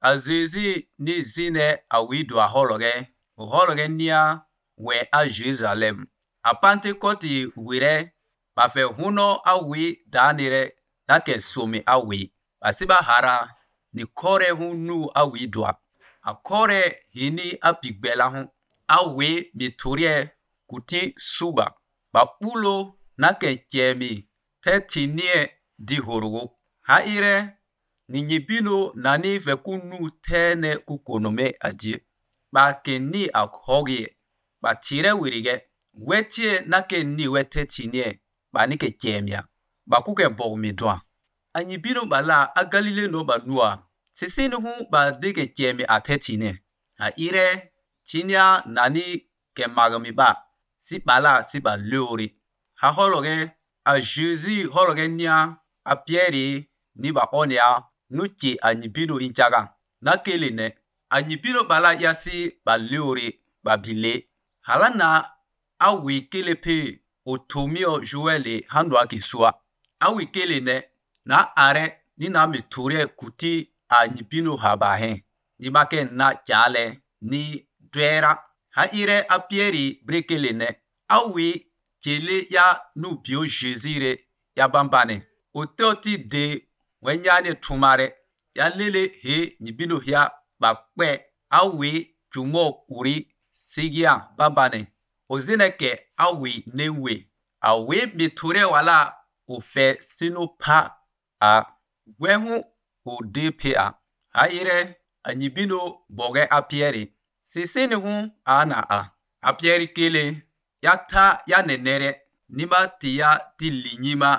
Azezi ni zine awidu ahologe nia we a Jerusalem. A Pentecote wire ba fe huno awi danire dake somi awi. Basiba hara ni kore hunu awidwa. A kore hini apigbela hun. Awi miturie kuti suba. Ba pulo nake kemi tetinie di horogo. Haire ni nyibino nani vekunu tene kukonome adie. Ba keni akhogi. Ba tire wirige. Wetie nake ni wete tinie. Ba nike kemia. Ba kuke bogmidwa. A nyibino bala a Galile no ba nua. Sisini hu ba dike kemi atetinie. Haire tinia nani ke magami ba. Si bala si ba leori. Ha hologe a Jezi hologe nia a Pieri ni ba onia nuchi a nyibino inchaga. Na keline a nyibino bala yasi ba leori ba bile. Halana awi kelepe otomio Joele handwa kisua. Awi keline na are ni na miturie kuti a nyibino habahe. Ni make na chale ni dwera. Haire a Pieri brekeline. Awi chele ya nubio Jezire ya bambane. Ototi de wenyane tumare. Ya lele he nyibino ya bakwe. Awi jumo uri sigia bambane. Ozineke awi newe. Awi miture wala ofe sino pa a. Wehu o depe a. Haire a nyibino boge a Pieri. Sisini hu ana a. A Pieri kele. Yata ya nenere. Nima tiya tili nyima.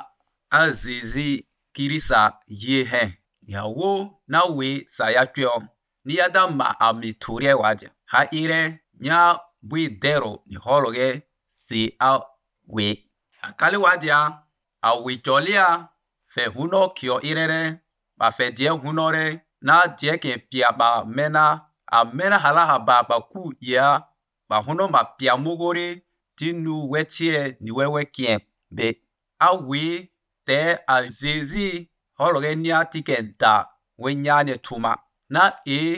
Azezi kirisa yehe. Ya wo na we sa ya kyo. Ni yada ma a miturie waje. Haire nya bui dero ni hologe si a we. Akali wadia a we cholia fe huno kyo irere. Ba fe die hunore. Na die ke pia ba mena. A mena halaha ba ku ya. Ba huno ma pia mugore. Tinu wetie ni wewe kien be. A we te a Zezi hologe nia tiken da wenyane tuma. Na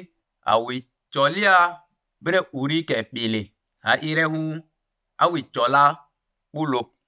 a we cholia bre uri ke pili. Ha ire hu a we chola ulo.